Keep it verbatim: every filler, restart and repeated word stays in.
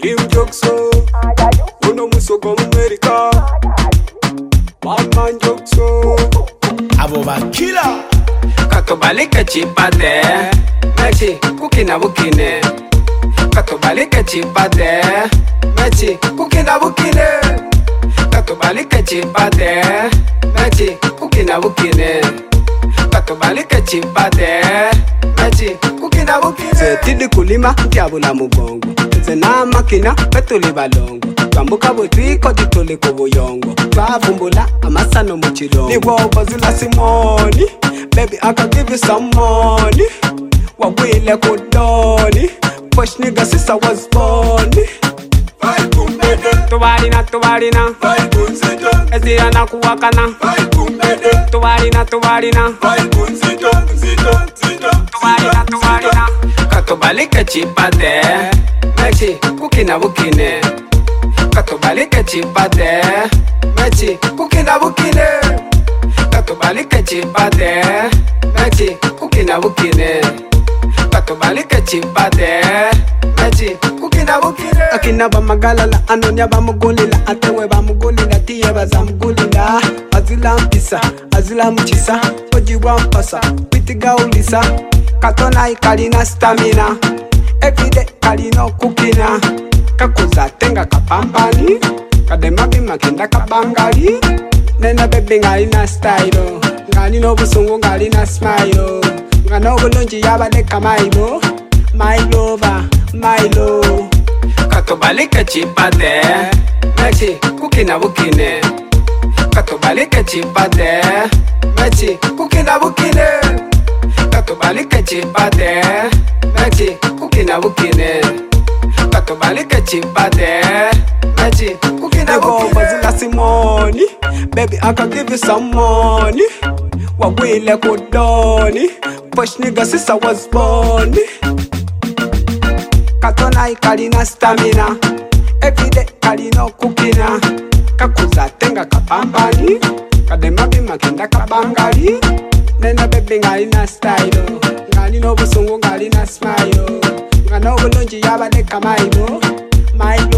Slim Jokso, uno muso como America. Batman Jokso, Aboba killer. Katobalika chipade, mechi kukina bukine. Katobalika chipade, mechi kukina bukine. Katobalika chipade, mechi kukina bukine. Katobalika chipade, mechi kukina bukine. Zetidi kulima ntiabula mubongo. Zena makina betuli balongo. Kambuka butwiko dituli kubuyongo. Bavumbula amasano muchilongo. Ni wabazula simoni. Baby, I can give you some money. What will I go down? Push nigga since I was born. Vai kumbede, Tuwarina, tuwarina. vai kunzito, Ezirana kuwakana. vai kumbede, Tuwarina, tuwarina. vai kunzito, zito, zito, Tuwarina, tuwarina. Katobalika chipade, mechi kukina bukine. Katobalika chipade, mechi kukina bukine. Katobalika chipade, mechi kukina bukine. Katobalika chipade, mechi kukina bukine. Akina bamagalala, anonya bamugulila. Atewe bamugulila, tiye bazamugulila. Azila mpisa, azila mchisa. Oji wampasa, witiga ulisa. Katona ikalina stamina. Everyday kalino kukina. Kakuza tenga kapambani. Kadema bima kenda kabangali. Nena baby ngalina style. Ngalino busungu ngalina smile. Ngano bulungi yabadeka mailo. My lover, my love. Katobalika chipade, mechi kukina bukine. Katobalika chipade, mechi kukina bukine. Katobalika chipade, mechi kukina bukine. Katobalika chipade, mechi kukina bukine. Bazula simoni. Baby, I can give you some money. What will I go down? Push nigga since I was born. Katona ikalina stamina. Everyday kalino kukina. Kakuza tenga kapambani. Kadema bima kenda kabangali. Nena baby ngalina style. Ngalino busungu ngalina smile. Ngano bulungi yabadeka mailo. My